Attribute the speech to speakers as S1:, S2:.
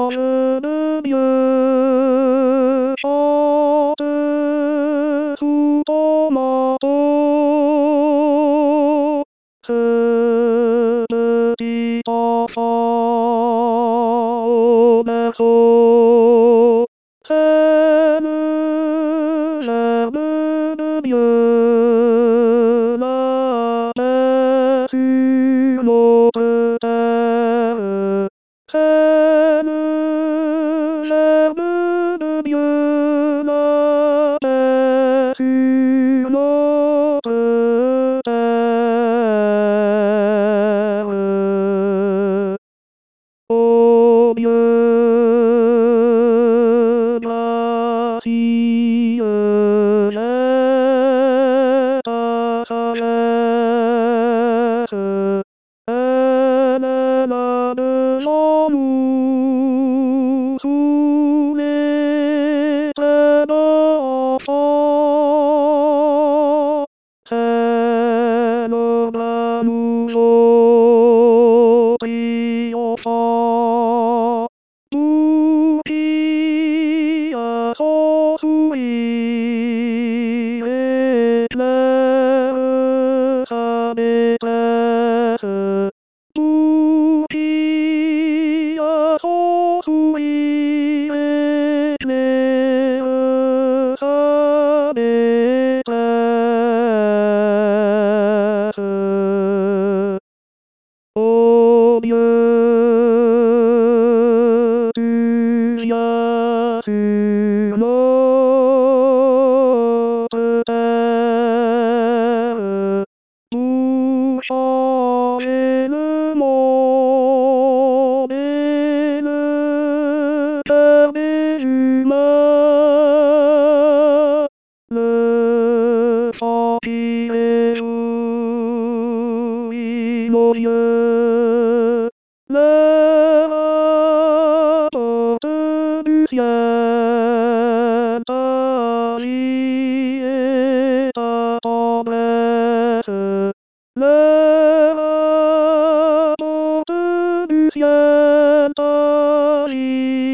S1: ange de Dieu chante sous ton manteau. Ce petit enfant au berceau, c'est le Germe de Dieu, la paix sur notre terre. C'est le Germe de Dieu, la paix sur notre terre. Ô Dieu gracieux, jette ta sagesse, elle est là devant nous, sous les traits d'enfants. C'est le bras nouveau triomphant, nous qui à son sourire éclaire sa détresse, nous qui à son sourire éclaire sa détresse. Ô Dieu, tu viens sur notre terre, pour changer le monde et le cœur des humains. Le chant qui réjouit nos yeux, leur apporte du ciel ta vie et ta tendresse. Leur apporte du ciel ta vie